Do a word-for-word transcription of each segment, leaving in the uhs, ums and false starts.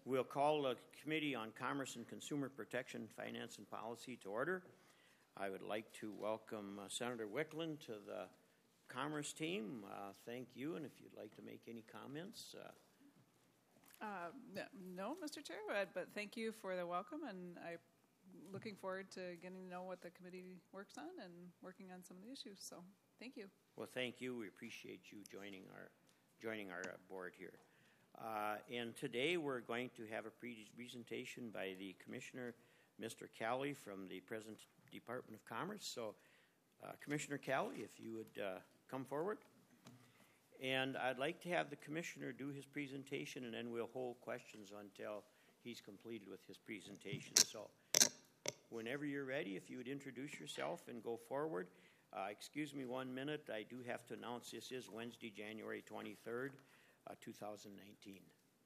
We'll call the Committee on Commerce and Consumer Protection, Finance and Policy to order. I would like to welcome uh, Senator Wiklund to the Commerce team. Uh, thank you, and if you'd like to make any comments. Uh, Uh, no, Mister Chair, but thank you for the welcome, and I'm looking forward to getting to know what the committee works on and working on some of the issues. So, thank you. Well, thank you. We appreciate you joining our joining our board here. Uh, and today we're going to have a pre- presentation by the Commissioner, Mister Kelly, from the present Department of Commerce. So, uh, Commissioner Kelly, if you would uh, come forward. And I'd like to have the Commissioner do his presentation, and then we'll hold questions until he's completed with his presentation. So whenever you're ready, if you would introduce yourself and go forward. Uh, excuse me one minute. I do have to announce this is Wednesday, January twenty-third, uh, two thousand nineteen.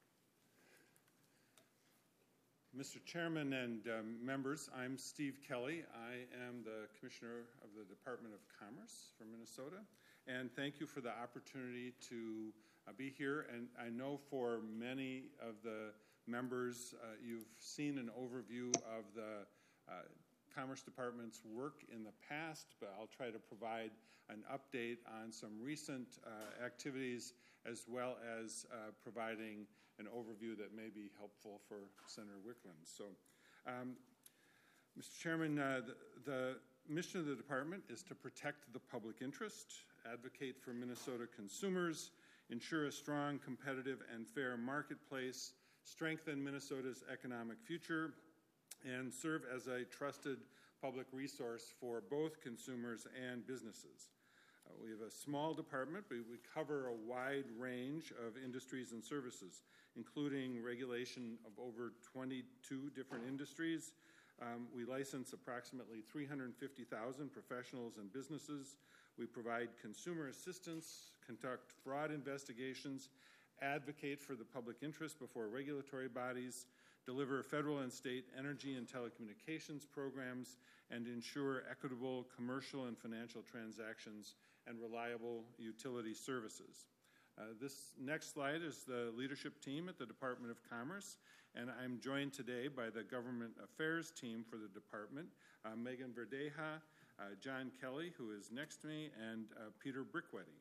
Mister Chairman and um, members, I'm Steve Kelly. I am the Commissioner of the Department of Commerce for Minnesota. And thank you for the opportunity to uh, be here. And I know for many of the members, uh, you've seen an overview of the uh, Commerce Department's work in the past, but I'll try to provide an update on some recent uh, activities, as well as uh, providing an overview that may be helpful for Senator Wiklund. So, um, Mister Chairman, uh, the, the mission of the department is to protect the public interest, advocate for Minnesota consumers, ensure a strong, competitive, and fair marketplace, strengthen Minnesota's economic future, and serve as a trusted public resource for both consumers and businesses. Uh, we have a small department, but we cover a wide range of industries and services, including regulation of over twenty-two different industries. Um, we license approximately three hundred fifty thousand professionals and businesses. We provide consumer assistance, conduct fraud investigations, advocate for the public interest before regulatory bodies, deliver federal and state energy and telecommunications programs, and ensure equitable commercial and financial transactions and reliable utility services. Uh, this next slide is the leadership team at the Department of Commerce, and I'm joined today by the Government Affairs team for the department, uh, Megan Verdeja, uh, John Kelly, who is next to me, and uh, Peter Brickwetty.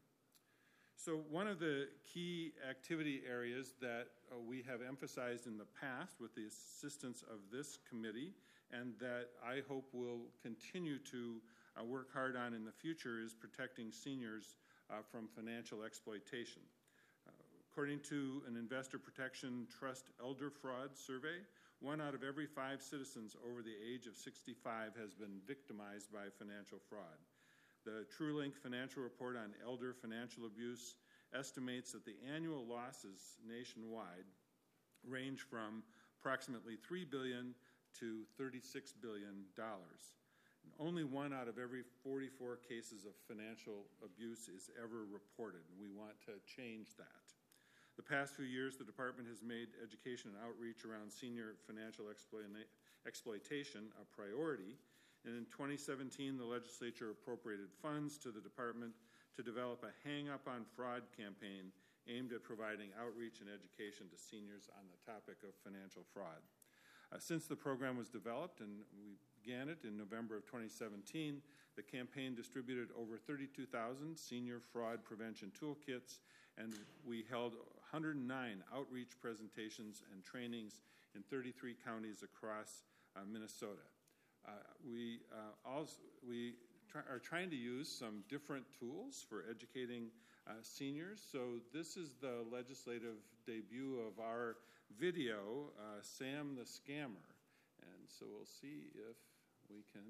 So one of the key activity areas that uh, we have emphasized in the past with the assistance of this committee, and that I hope will continue to uh, work hard on in the future, is protecting seniors uh, from financial exploitation. Uh, according to an Investor Protection Trust Elder Fraud survey, one out of every five citizens over the age of sixty-five has been victimized by financial fraud. The TrueLink Financial Report on Elder Financial Abuse estimates that the annual losses nationwide range from approximately three billion dollars to thirty-six billion dollars. Only one out of every forty-four cases of financial abuse is ever reported, and we want to change that. The past few years, the department has made education and outreach around senior financial exploita- exploitation a priority. And in twenty seventeen, the legislature appropriated funds to the department to develop a Hang Up on Fraud campaign aimed at providing outreach and education to seniors on the topic of financial fraud. Uh, since the program was developed, and we began it in November of twenty seventeen, the campaign distributed over thirty-two thousand senior fraud prevention toolkits, and we held one hundred nine outreach presentations and trainings in thirty-three counties across uh, Minnesota. Uh, we uh, also we try, are trying to use some different tools for educating uh, seniors. So this is the legislative debut of our video, uh, Sam the Scammer. And so we'll see if we can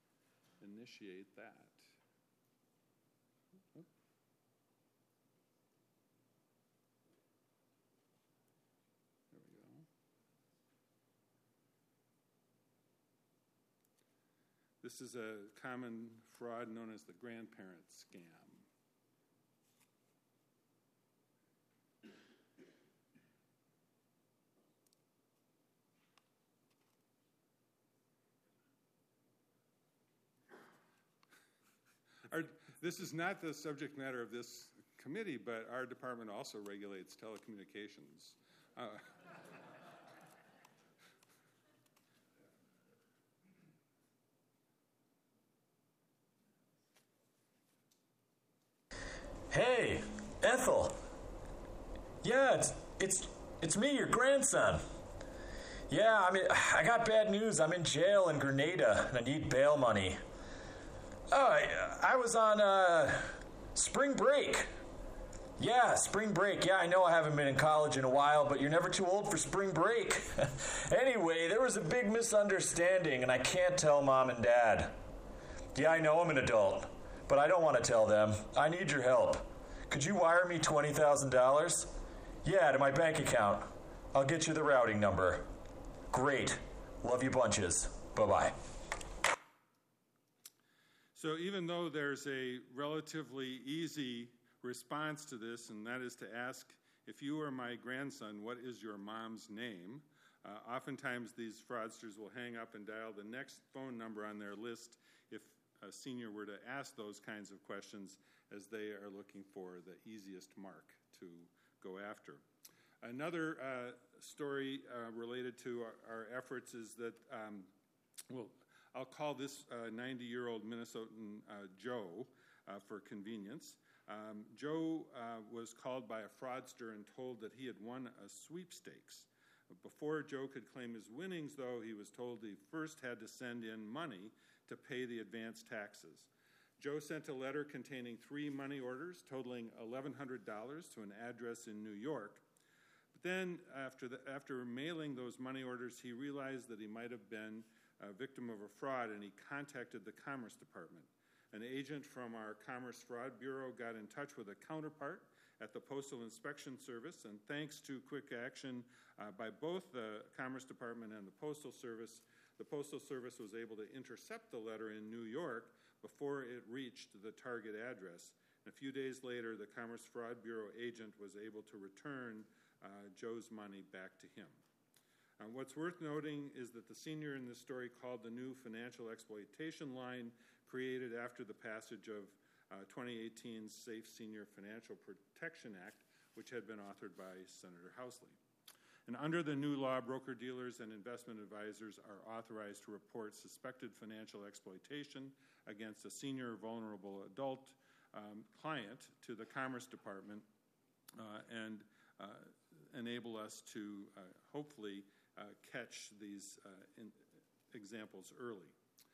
initiate that. Oop. There we go. This is a common fraud known as the grandparent scam. Our, this is not the subject matter of this committee, but our department also regulates telecommunications. Uh, Yeah, it's it's it's me, your grandson. Yeah, I mean, I got bad news. I'm in jail in Grenada, and I need bail money. Oh, I, I was on uh, spring break. Yeah, spring break. Yeah, I know I haven't been in college in a while, but you're never too old for spring break. Anyway, there was a big misunderstanding, and I can't tell Mom and Dad. Yeah, I know I'm an adult, but I don't want to tell them. I need your help. Could you wire me twenty thousand dollars? Yeah, to my bank account. I'll get you the routing number. Great. Love you bunches. Bye-bye. So even though there's a relatively easy response to this, and that is to ask, if you are my grandson, what is your mom's name? Uh, oftentimes these fraudsters will hang up and dial the next phone number on their list if a senior were to ask those kinds of questions, as they are looking for the easiest mark to go after. Another uh, story uh, related to our, our efforts is that, um, well, I'll call this ninety-year-old uh, Minnesotan uh, Joe uh, for convenience. Um, Joe uh, was called by a fraudster and told that he had won a sweepstakes. Before Joe could claim his winnings, though, he was told he first had to send in money to pay the advanced taxes. Joe sent a letter containing three money orders totaling eleven hundred dollars to an address in New York. But then, after, the, after mailing those money orders, he realized that he might have been a victim of a fraud, and he contacted the Commerce Department. An agent from our Commerce Fraud Bureau got in touch with a counterpart at the Postal Inspection Service, and thanks to quick action uh, by both the Commerce Department and the Postal Service, the Postal Service was able to intercept the letter in New York before it reached the target address. And a few days later, the Commerce Fraud Bureau agent was able to return uh, Joe's money back to him. Uh, what's worth noting is that the senior in this story called the new financial exploitation line created after the passage of uh, twenty eighteen's Safe Senior Financial Protection Act, which had been authored by Senator Housley. And under the new law, broker-dealers and investment advisors are authorized to report suspected financial exploitation against a senior vulnerable adult um, client to the Commerce Department uh, and uh, enable us to uh, hopefully uh, catch these uh, in examples early.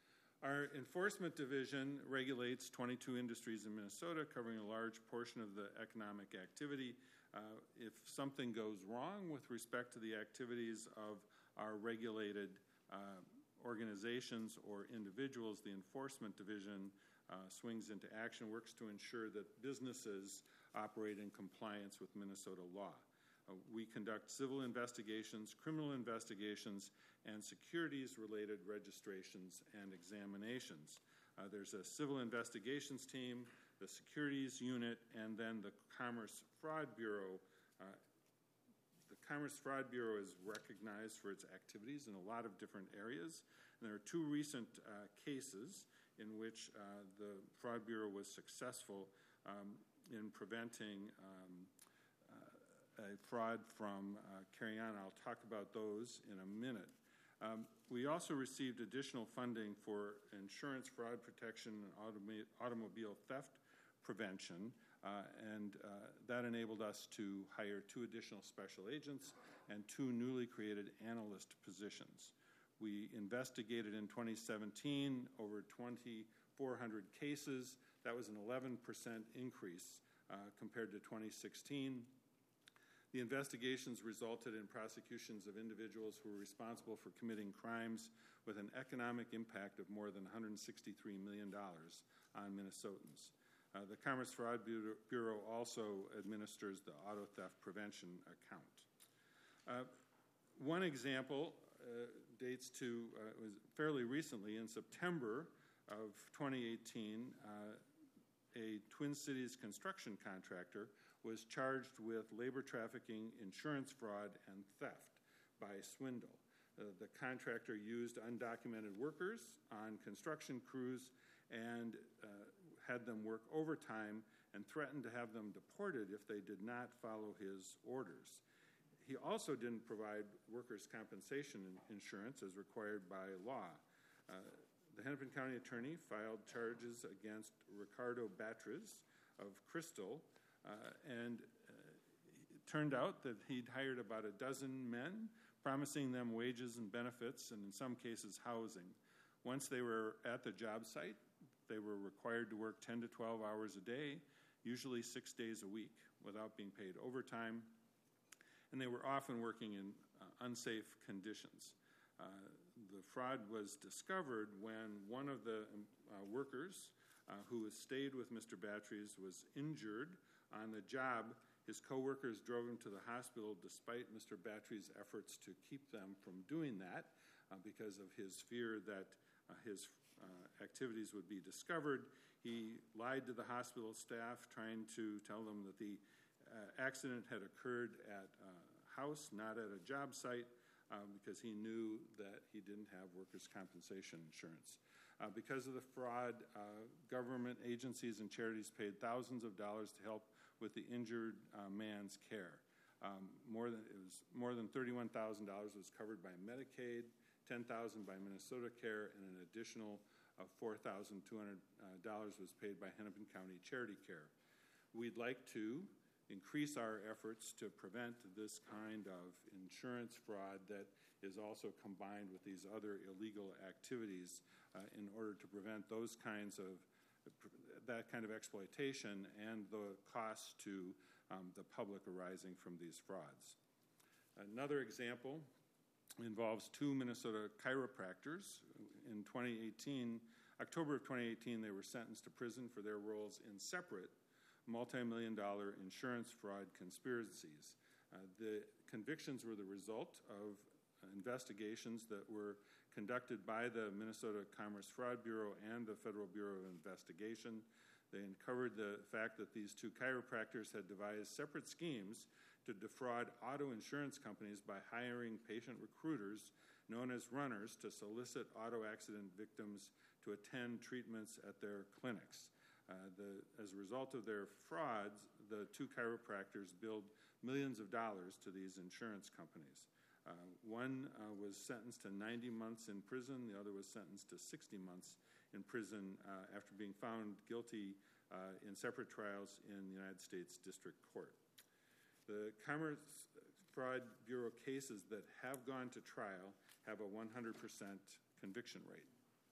Our enforcement division regulates twenty-two industries in Minnesota, covering a large portion of the economic activity. Uh, if something goes wrong with respect to the activities of our regulated uh, organizations or individuals, the enforcement division uh, swings into action, works to ensure that businesses operate in compliance with Minnesota law. Uh, we conduct civil investigations, criminal investigations, and securities-related registrations and examinations. Uh, there's a civil investigations team, the securities unit, and then the Commerce Fraud Bureau. Uh, the Commerce Fraud Bureau is recognized for its activities in a lot of different areas. And there are two recent uh, cases in which uh, the Fraud Bureau was successful um, in preventing um, uh, a fraud from uh, carrying on. I'll talk about those in a minute. Um, we also received additional funding for insurance fraud protection and automa- automobile theft prevention, uh, and uh, that enabled us to hire two additional special agents and two newly created analyst positions. We investigated in twenty seventeen over twenty-four hundred cases. That was an eleven percent increase uh, compared to twenty sixteen. The investigations resulted in prosecutions of individuals who were responsible for committing crimes with an economic impact of more than one hundred sixty-three million dollars on Minnesotans. Uh, the Commerce Fraud Bureau also administers the auto theft prevention account. Uh, one example uh, dates to, uh, was fairly recently, in September of twenty eighteen, uh, a Twin Cities construction contractor was charged with labor trafficking, insurance fraud, and theft by swindle. Uh, the contractor used undocumented workers on construction crews and uh, had them work overtime and threatened to have them deported if they did not follow his orders. He also didn't provide workers' compensation insurance as required by law. Uh, the Hennepin County Attorney filed charges against Ricardo Batres of Crystal uh, and uh, turned out that he'd hired about a dozen men, promising them wages and benefits, and in some cases housing. Once they were at the job site, they were required to work ten to twelve hours a day, usually six days a week, without being paid overtime, and they were often working in uh, unsafe conditions. Uh, the fraud was discovered when one of the uh, workers uh, who stayed with Mister Batteries was injured on the job. His coworkers drove him to the hospital despite Mister Batteries' efforts to keep them from doing that uh, because of his fear that uh, his uh, activities would be discovered. He lied to the hospital staff, trying to tell them that the uh, accident had occurred at a house, not at a job site, uh, because he knew that he didn't have workers' compensation insurance. Uh, because of the fraud, uh, government agencies and charities paid thousands of dollars to help with the injured uh, man's care. Um, more than it was more than thirty-one thousand dollars was covered by Medicaid, ten thousand dollars by Minnesota Care, and an additional of four thousand two hundred dollars uh, was paid by Hennepin County Charity Care. We'd like to increase our efforts to prevent this kind of insurance fraud that is also combined with these other illegal activities uh, in order to prevent those kinds of that kind of exploitation and the costs to um, the public arising from these frauds. Another example involves two Minnesota chiropractors. In twenty eighteen, October of twenty eighteen, they were sentenced to prison for their roles in separate multi-million dollar insurance fraud conspiracies. Uh, the convictions were the result of investigations that were conducted by the Minnesota Commerce Fraud Bureau and the Federal Bureau of Investigation. They uncovered the fact that these two chiropractors had devised separate schemes to defraud auto insurance companies by hiring patient recruiters known as runners to solicit auto accident victims to attend treatments at their clinics. Uh, the, as a result of their frauds, the two chiropractors billed millions of dollars to these insurance companies. Uh, one uh, was sentenced to ninety months in prison. The other was sentenced to sixty months in prison uh, after being found guilty uh, in separate trials in the United States District Court. The Commerce Fraud Bureau cases that have gone to trial have a one hundred percent conviction rate.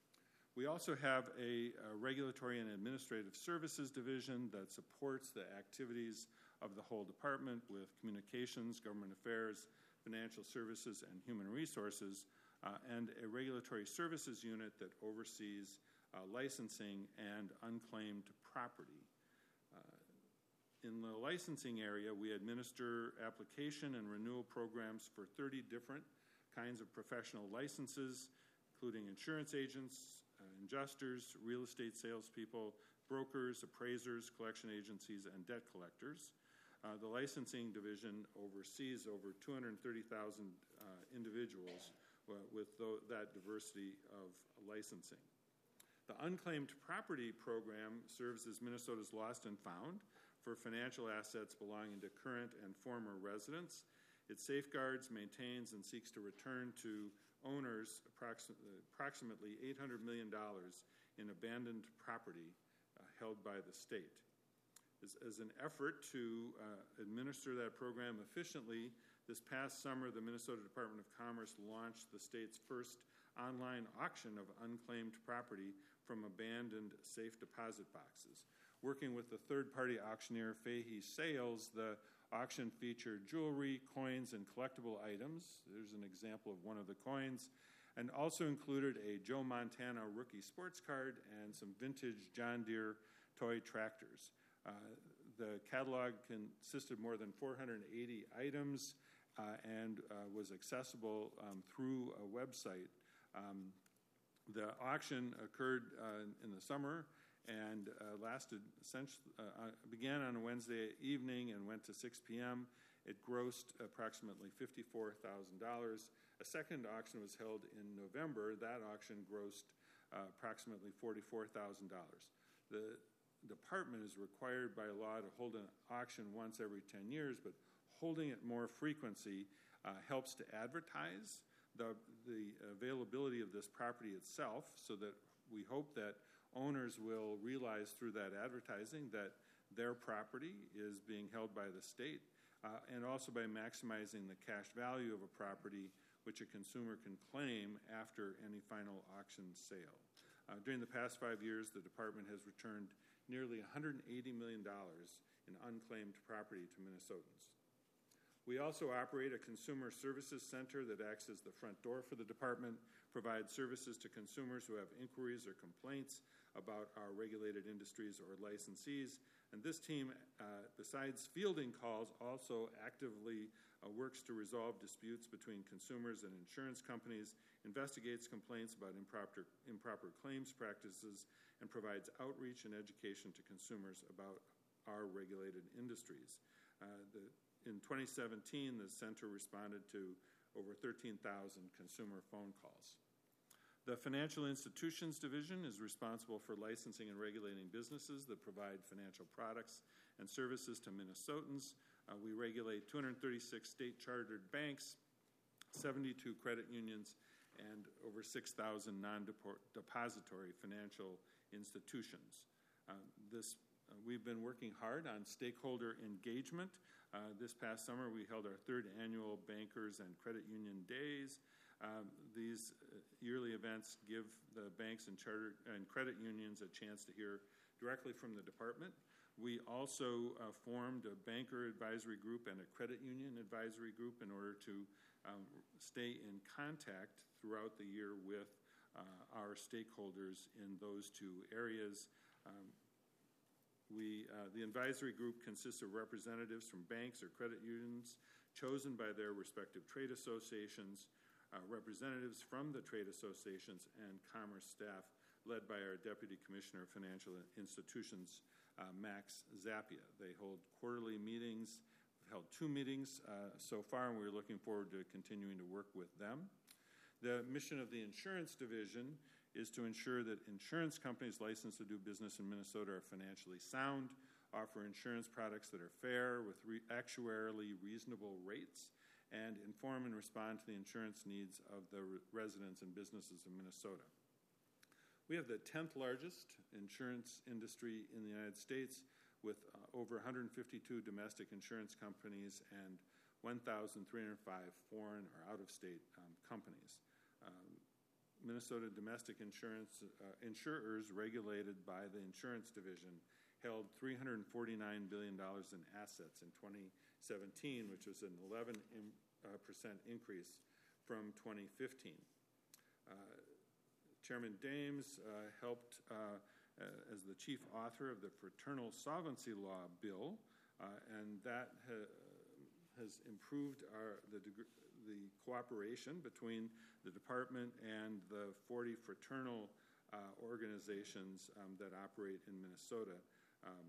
We also have a, a regulatory and administrative services division that supports the activities of the whole department with communications, government affairs, financial services, and human resources, uh, and a regulatory services unit that oversees uh, licensing and unclaimed property. Uh, in the licensing area, we administer application and renewal programs for thirty different kinds of professional licenses, including insurance agents, uh, adjusters, real estate salespeople, brokers, appraisers, collection agencies, and debt collectors. Uh, the licensing division oversees over two hundred thirty thousand uh, individuals uh, with th- that diversity of licensing. The Unclaimed Property Program serves as Minnesota's lost and found for financial assets belonging to current and former residents. It safeguards, maintains, and seeks to return to owners approximately, approximately eight hundred million dollars in abandoned property uh, held by the state. As, as an effort to uh, administer that program efficiently, this past summer, the Minnesota Department of Commerce launched the state's first online auction of unclaimed property from abandoned safe deposit boxes. Working with the third-party auctioneer Fahey Sales, the auction featured jewelry, coins, and collectible items. There's an example of one of the coins, and also included a Joe Montana rookie sports card and some vintage John Deere toy tractors. Uh, the catalog consisted of more than four hundred eighty items uh, and uh, was accessible um, through a website. Um, the auction occurred uh, in the summer and uh, lasted essentially uh, began on a Wednesday evening and went to six p.m. It grossed approximately fifty-four thousand dollars. A second auction was held in November. That auction grossed uh, approximately forty-four thousand dollars. The department is required by law to hold an auction once every ten years, but holding it more frequency uh, helps to advertise the, the availability of this property itself, so that we hope that owners will realize through that advertising that their property is being held by the state. uh, and also by maximizing the cash value of a property which a consumer can claim after any final auction sale. Uh, during the past five years, the department has returned nearly one hundred eighty million dollars in unclaimed property to Minnesotans. We also operate a consumer services center that acts as the front door for the department, provides services to consumers who have inquiries or complaints about our regulated industries or licensees. And this team, uh, besides fielding calls, also actively uh, works to resolve disputes between consumers and insurance companies, investigates complaints about improper, improper claims practices, and provides outreach and education to consumers about our regulated industries. Uh, the In twenty seventeen, the center responded to over thirteen thousand consumer phone calls. The Financial Institutions Division is responsible for licensing and regulating businesses that provide financial products and services to Minnesotans. Uh, we regulate two hundred thirty-six state-chartered banks, seventy-two credit unions, and over six thousand non-depository financial institutions. Uh, this Uh, we've been working hard on stakeholder engagement. Uh, this past summer, we held our third annual Bankers and Credit Union Days. Um, these uh, yearly events give the banks and charter and credit unions a chance to hear directly from the department. We also uh, formed a banker advisory group and a credit union advisory group in order to um, stay in contact throughout the year with uh, our stakeholders in those two areas. Um, We, uh, the advisory group consists of representatives from banks or credit unions chosen by their respective trade associations, uh, representatives from the trade associations, and commerce staff led by our Deputy Commissioner of Financial Institutions, uh, Max Zappia. They hold quarterly meetings, held two meetings uh, so far, and we're looking forward to continuing to work with them. The mission of the Insurance Division is to ensure that insurance companies licensed to do business in Minnesota are financially sound, offer insurance products that are fair with re- actuarially reasonable rates, and inform and respond to the insurance needs of the re- residents and businesses of Minnesota. We have the tenth largest insurance industry in the United States with uh, over one hundred fifty-two domestic insurance companies and one thousand three hundred five foreign or out-of-state um, companies. Um, Minnesota domestic insurance uh, insurers regulated by the Insurance Division held three hundred forty-nine billion dollars in assets in twenty seventeen, which was an eleven percent increase from twenty fifteen. Uh, Chairman Dames uh, helped uh, uh, as the chief author of the Fraternal Solvency Law bill, uh, and that ha- has improved our the degree the cooperation between the department and the forty fraternal uh, organizations um, that operate in Minnesota. Um,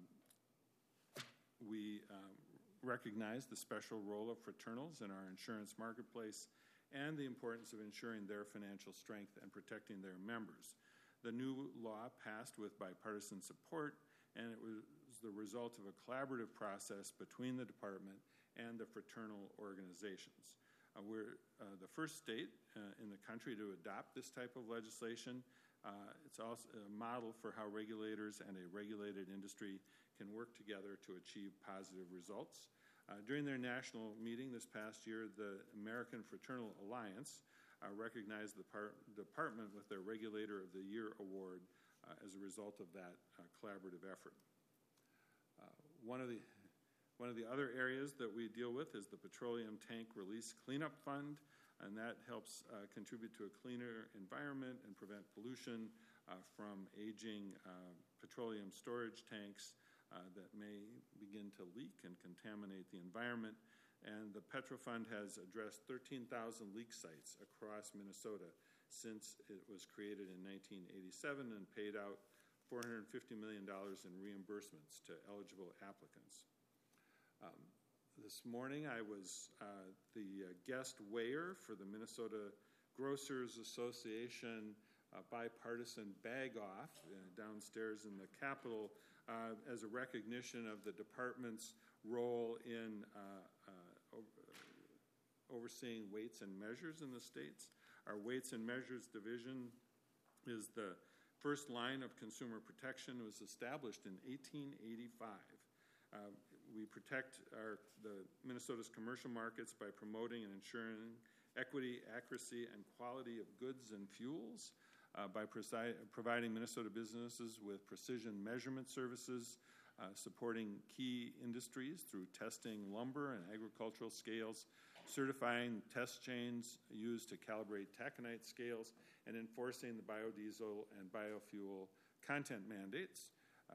we um, recognize the special role of fraternals in our insurance marketplace and the importance of ensuring their financial strength and protecting their members. The new law passed with bipartisan support, and it was the result of a collaborative process between the department and the fraternal organizations. Uh, we're uh, the first state uh, in the country to adopt this type of legislation. Uh, it's also a model for how regulators and a regulated industry can work together to achieve positive results. Uh, during their national meeting this past year, the American Fraternal Alliance uh, recognized the par- department with their Regulator of the Year award uh, as a result of that uh, collaborative effort. Uh, one of the One of the other areas that we deal with is the Petroleum Tank Release Cleanup Fund, and that helps uh, contribute to a cleaner environment and prevent pollution uh, from aging uh, petroleum storage tanks uh, that may begin to leak and contaminate the environment. And the Petro Fund has addressed thirteen thousand leak sites across Minnesota since it was created in nineteen eighty-seven and paid out four hundred fifty million dollars in reimbursements to eligible applicants. Um, this morning, I was uh, the uh, guest weigher for the Minnesota Grocers Association uh, bipartisan bag-off uh, downstairs in the Capitol uh, as a recognition of the department's role in uh, uh, overseeing weights and measures in the states. Our Weights and Measures Division is the first line of consumer protection. It was established in eighteen eighty-five. Uh, we protect our, the Minnesota's commercial markets by promoting and ensuring equity, accuracy, and quality of goods and fuels, uh, by presi- providing Minnesota businesses with precision measurement services, uh, supporting key industries through testing lumber and agricultural scales, certifying test chains used to calibrate taconite scales, and enforcing the biodiesel and biofuel content mandates. Uh,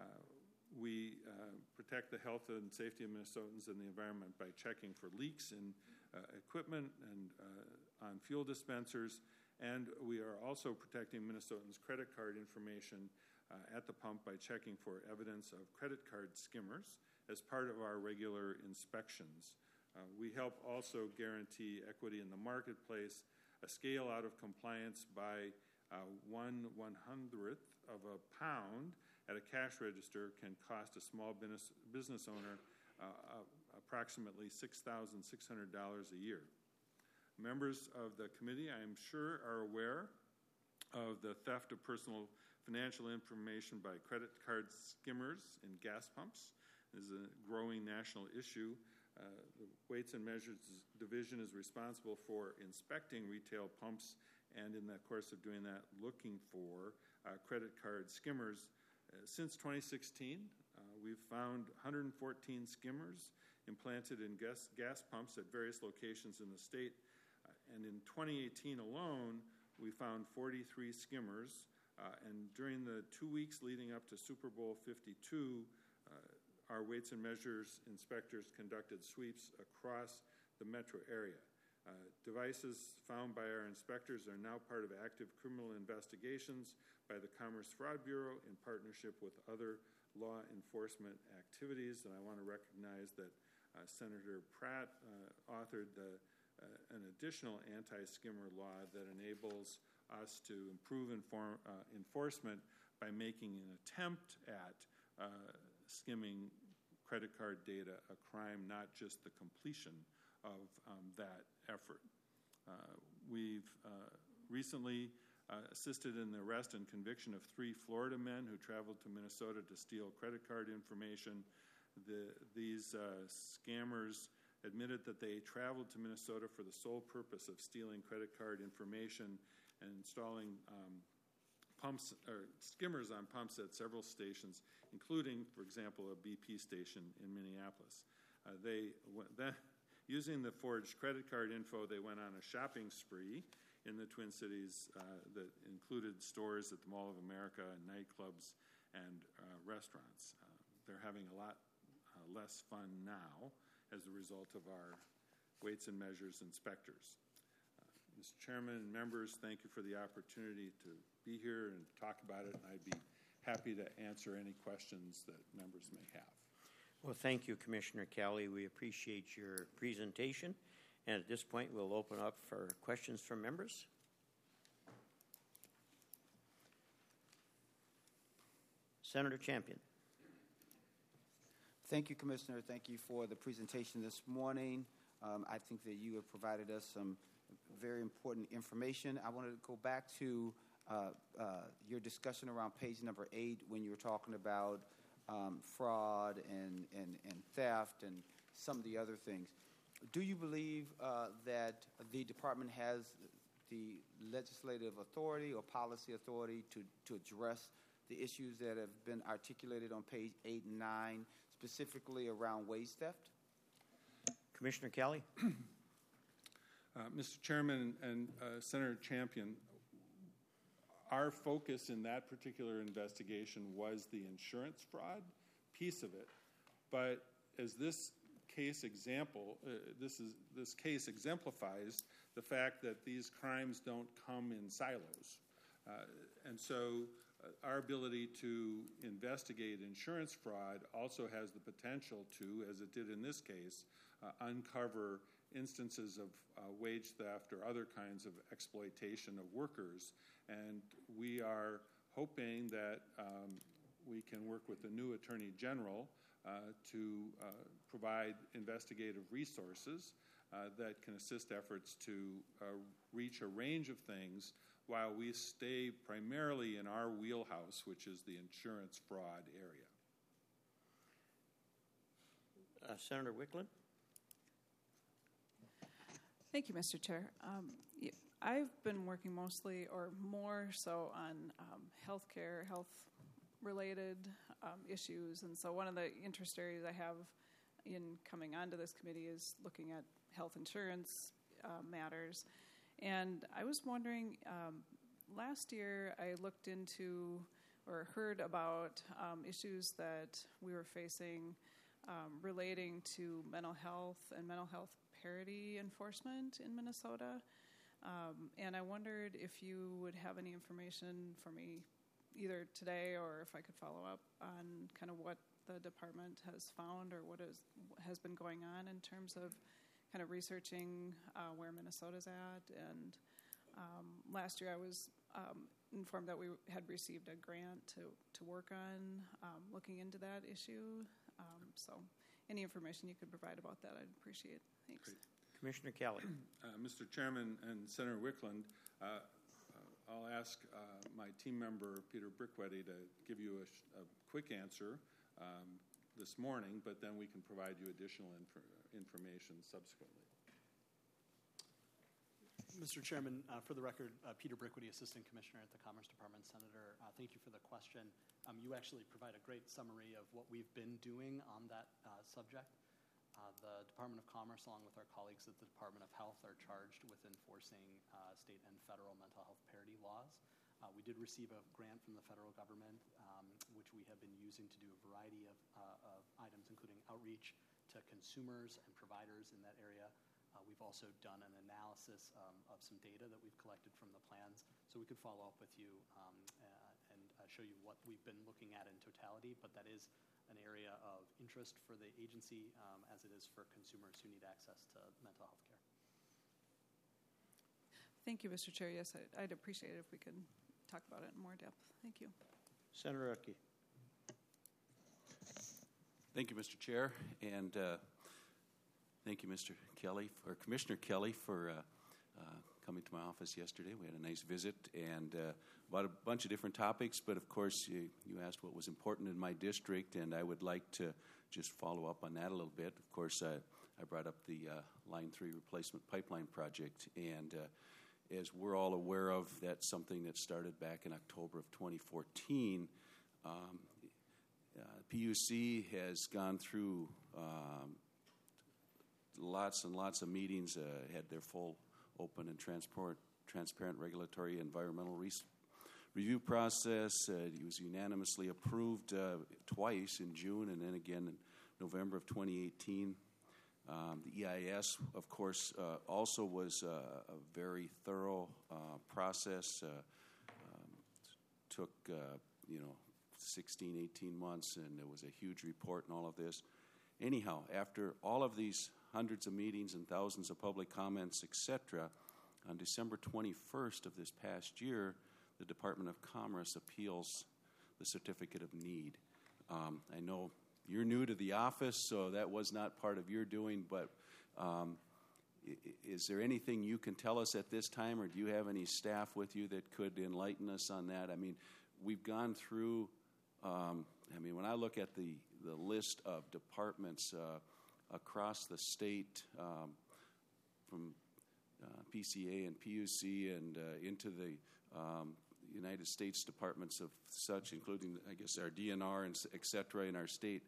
we uh, protect the health and safety of Minnesotans and the environment by checking for leaks in uh, equipment and uh, on fuel dispensers, and we are also protecting Minnesotans' credit card information uh, at the pump by checking for evidence of credit card skimmers as part of our regular inspections. Uh, we help also guarantee equity in the marketplace. A scale out of compliance by uh, one one hundredth of a pound at a cash register can cost a small business, business owner uh, uh, approximately six thousand six hundred dollars a year. Members of the committee, I am sure, are aware of the theft of personal financial information by credit card skimmers in gas pumps. This is a growing national issue. Uh, the Weights and Measures Division is responsible for inspecting retail pumps and, in the course of doing that, looking for uh, credit card skimmers. Uh, since twenty sixteen, uh, we've found one hundred fourteen skimmers implanted in gas, gas pumps at various locations in the state. Uh, and in twenty eighteen alone, we found forty-three skimmers. Uh, and during the two weeks leading up to Super Bowl fifty-two, uh, our Weights and Measures inspectors conducted sweeps across the metro area. Uh, devices found by our inspectors are now part of active criminal investigations by the Commerce Fraud Bureau in partnership with other law enforcement activities. And I want to recognize that uh, Senator Pratt uh, authored the, uh, an additional anti-skimmer law that enables us to improve inform, uh, enforcement by making an attempt at uh, skimming credit card data a crime, not just the completion of um, that effort. Uh, we've uh, recently uh, assisted in the arrest and conviction of three Florida men who traveled to Minnesota to steal credit card information. The, these uh, scammers admitted that they traveled to Minnesota for the sole purpose of stealing credit card information and installing um, pumps or skimmers on pumps at several stations, including, for example, a B P station in Minneapolis. Uh, they then, using the forged credit card info, they went on a shopping spree in the Twin Cities uh, that included stores at the Mall of America, and nightclubs, and uh, restaurants. Uh, they're having a lot uh, less fun now as a result of our Weights and Measures inspectors. Mister Chairman and members, thank you for the opportunity to be here and talk about it, and I'd be happy to answer any questions that members may have. Well, thank you, Commissioner Kelly. We appreciate your presentation, and at this point, we'll open up for questions from members. Senator Champion. Thank you, Commissioner. Thank you for the presentation this morning. Um, I think that you have provided us some very important information. I wanted to go back to uh, uh, your discussion around page number eight when you were talking about um, fraud and, and, and theft and some of the other things. Do you believe uh, that the department has the legislative authority or policy authority to, to address the issues that have been articulated on page eight and nine, specifically around wage theft? Commissioner Kelly. Uh, Mister Chairman and uh, Senator Champion, our focus in that particular investigation was the insurance fraud piece of it. But as this case example, uh, this is this case exemplifies the fact that these crimes don't come in silos, uh, and so uh, our ability to investigate insurance fraud also has the potential to, as it did in this case, uh, uncover instances of uh, wage theft or other kinds of exploitation of workers. And we are hoping that um, we can work with the new Attorney General uh, to uh, provide investigative resources uh, that can assist efforts to uh, reach a range of things while we stay primarily in our wheelhouse, which is the insurance fraud area. Uh, Senator Wickland? Thank you, Mister Chair. Um, y- I've been working mostly or more so on um, healthcare, health-related um, issues. And so one of the interest areas I have in coming onto this committee is looking at health insurance uh, matters. And I was wondering, um, last year I looked into or heard about um, issues that we were facing um, relating to mental health and mental health parity enforcement in Minnesota. Um, and I wondered if you would have any information for me either today or if I could follow up on kind of what the department has found or what is, has been going on in terms of kind of researching uh, where Minnesota's at. And um, last year I was um, informed that we had received a grant to, to work on um, looking into that issue. Um, so any information you could provide about that, I'd appreciate. Thanks. Great. Commissioner Kelly. Uh, Mister Chairman and Senator Wickland, uh, uh, I'll ask uh, my team member, Peter Brickwetty, to give you a, sh- a quick answer um, this morning, but then we can provide you additional inf- information subsequently. Mister Chairman, uh, for the record, uh, Peter Brickwetty, Assistant Commissioner at the Commerce Department. Senator, uh, thank you for the question. Um, you actually provide a great summary of what we've been doing on that uh, subject. Uh, the Department of Commerce, along with our colleagues at the Department of Health, are charged with enforcing uh, state and federal mental health parity laws. Uh, we did receive a grant from the federal government, um, which we have been using to do a variety of, uh, of items, including outreach to consumers and providers in that area. Uh, we've also done an analysis um, of some data that we've collected from the plans, so we could follow up with you um, uh, and uh, show you what we've been looking at in totality, but that is an area of interest for the agency um, as it is for consumers who need access to mental health care. Thank you, Mister Chair. Yes, I, I'd appreciate it if we could talk about it in more depth. Thank you. Senator Utke. Thank you, Mister Chair, and uh, thank you, Mister Kelly, or Commissioner Kelly, for uh, uh, coming to my office yesterday. We had a nice visit and uh, about a bunch of different topics, but of course you, you asked what was important in my district, and I would like to just follow up on that a little bit. Of course, uh, I brought up the uh, Line three Replacement Pipeline Project, and uh, as we're all aware of, that's something that started back in October of twenty fourteen. Um, uh, P U C has gone through um, lots and lots of meetings, uh, had their full open and transport, transparent regulatory environmental re- review process. Uh, it was unanimously approved uh, twice in June and then again in November of twenty eighteen. Um, the E I S, of course, uh, also was uh, a very thorough uh, process. Uh, um, took, uh, you know, sixteen, eighteen months, and there was a huge report and all of this. Anyhow, after all of these hundreds of meetings and thousands of public comments, et cetera, on December twenty-first of this past year, the Department of Commerce appeals the Certificate of Need. Um, I know you're new to the office, so that was not part of your doing, but um, is there anything you can tell us at this time, or do you have any staff with you that could enlighten us on that? I mean, we've gone through, um, I mean, when I look at the, the list of departments uh, across the state, um, from uh, P C A and P U C and uh, into the um, United States departments of such, including, I guess, our D N R and et cetera in our state,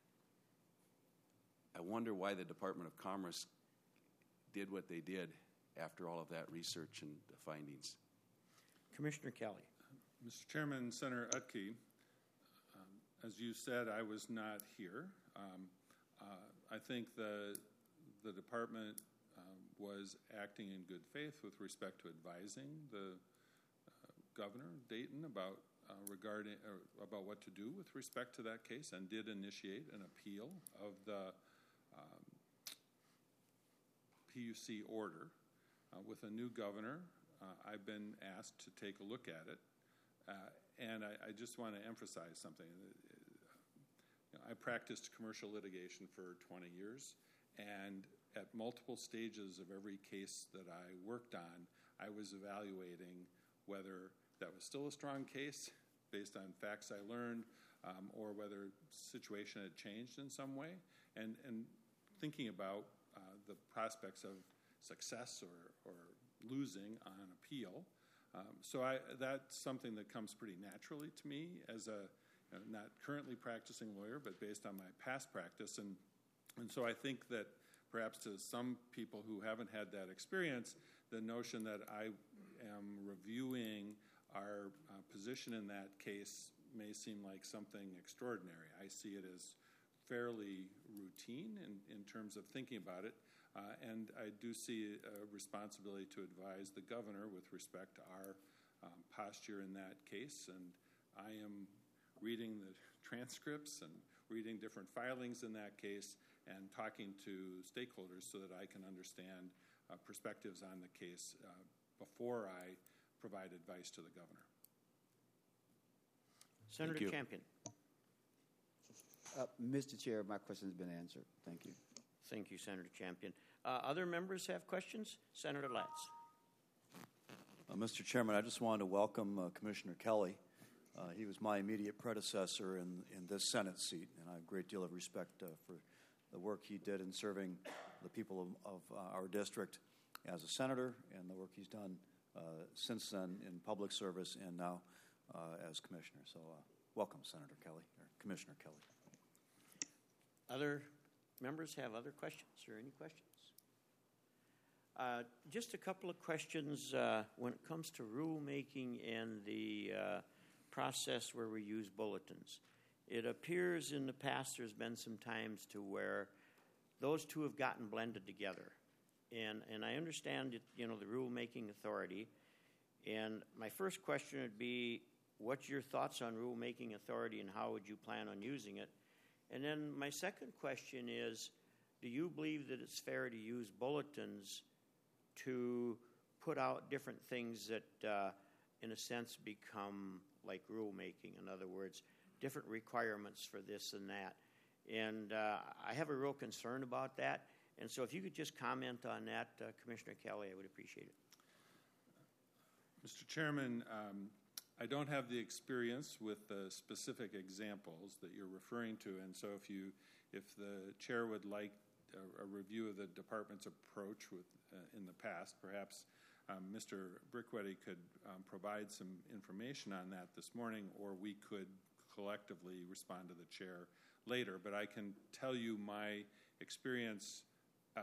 I wonder why the Department of Commerce did what they did after all of that research and the findings. Commissioner Kelly. Mister Chairman, Senator Utke, um, as you said, I was not here. Um, uh, I think the the department um, was acting in good faith with respect to advising the uh, governor, Dayton, about uh, regarding uh, about what to do with respect to that case, and did initiate an appeal of the um, P U C order. Uh, with a new governor, uh, I've been asked to take a look at it. Uh, and I, I just want to emphasize something. You know, I practiced commercial litigation for twenty years, and at multiple stages of every case that I worked on, I was evaluating whether that was still a strong case based on facts I learned, um, or whether the situation had changed in some way. and, and thinking about uh, the prospects of success or, or losing on appeal. Um, so I, that's something that comes pretty naturally to me as a you know, not currently practicing lawyer, but based on my past practice. And, and so I think that perhaps to some people who haven't had that experience, the notion that I am reviewing our uh, position in that case may seem like something extraordinary. I see it as fairly routine in, in terms of thinking about it. Uh, and I do see a responsibility to advise the governor with respect to our um, posture in that case. And I am reading the transcripts and reading different filings in that case and talking to stakeholders so that I can understand uh, perspectives on the case uh, before I provide advice to the governor. Senator Champion. Uh, Mister Chair, my question has been answered. Thank you. Thank you, Senator Champion. Uh, other members have questions? Senator Latz. Uh, Mister Chairman, I just wanted to welcome uh, Commissioner Kelly. Uh, he was my immediate predecessor in, in this Senate seat, and I have a great deal of respect uh, for the work he did in serving the people of, of uh, our district as a senator and the work he's done uh, since then in public service and now uh, as commissioner. So uh, welcome, Senator Kelly, or Commissioner Kelly. Other members have other questions or any questions? Uh, just a couple of questions uh, when it comes to rulemaking and the uh, process where we use bulletins. It appears in the past there's been some times to where those two have gotten blended together. And, and I understand, it, you know, the rulemaking authority. And my first question would be, what's your thoughts on rulemaking authority and how would you plan on using it? And then my second question is, do you believe that it's fair to use bulletins to put out different things that, uh, in a sense, become like rulemaking? In other words, different requirements for this and that. And uh, I have a real concern about that. And so if you could just comment on that, uh, Commissioner Kelly, I would appreciate it. Mister Chairman, um, I don't have the experience with the specific examples that you're referring to, and so if you, if the chair would like a, a review of the department's approach with, uh, in the past, perhaps um, Mister Brickwetty could um, provide some information on that this morning, or we could collectively respond to the chair later. But I can tell you my experience uh,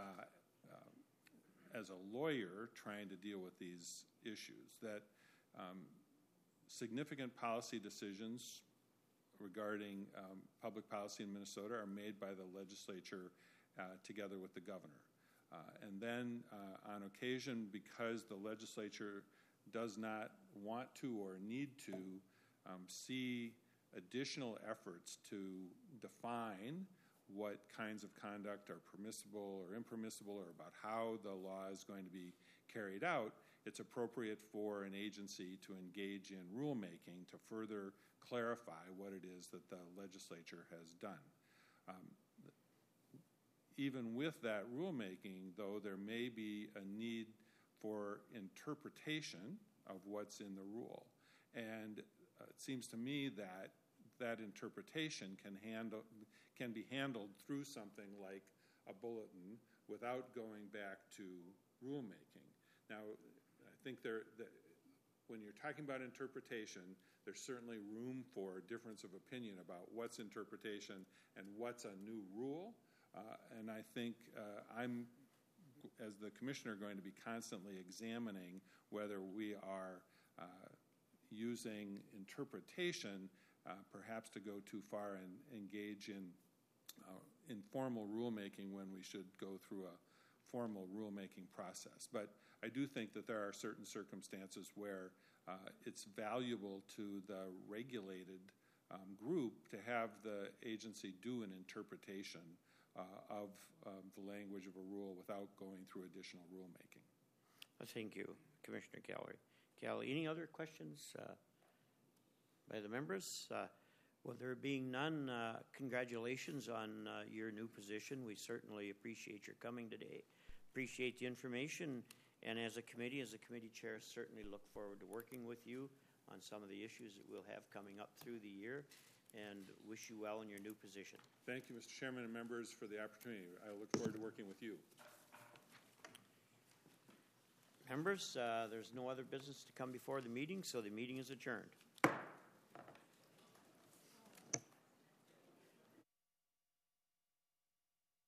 uh, as a lawyer trying to deal with these issues, that um, significant policy decisions regarding um, public policy in Minnesota are made by the legislature uh, together with the governor. Uh, and then uh, on occasion, because the legislature does not want to or need to um, see additional efforts to define what kinds of conduct are permissible or impermissible or about how the law is going to be carried out, it's appropriate for an agency to engage in rulemaking to further clarify what it is that the legislature has done. Um, even with that rulemaking, though, there may be a need for interpretation of what's in the rule. And uh, it seems to me that that interpretation can handle can be handled through something like a bulletin without going back to rulemaking. Now, I think there, that when you're talking about interpretation, there's certainly room for difference of opinion about what's interpretation and what's a new rule. Uh, and I think uh, I'm, as the commissioner, going to be constantly examining whether we are uh, using interpretation uh, perhaps to go too far and engage in uh, informal rulemaking when we should go through a formal rulemaking process. But I do think that there are certain circumstances where uh, it's valuable to the regulated um, group to have the agency do an interpretation uh, of um, the language of a rule without going through additional rulemaking. Thank you, Commissioner Kelly. Kelly, any other questions uh, by the members? Uh, well, there being none, uh, congratulations on uh, your new position. We certainly appreciate your coming today. Appreciate the information, and as a committee, as a committee chair, certainly look forward to working with you on some of the issues that we'll have coming up through the year. and wish you well in your new position. Thank you, Mister Chairman and members, for the opportunity. I look forward to working with you. Members, uh, there's no other business to come before the meeting, so the meeting is adjourned.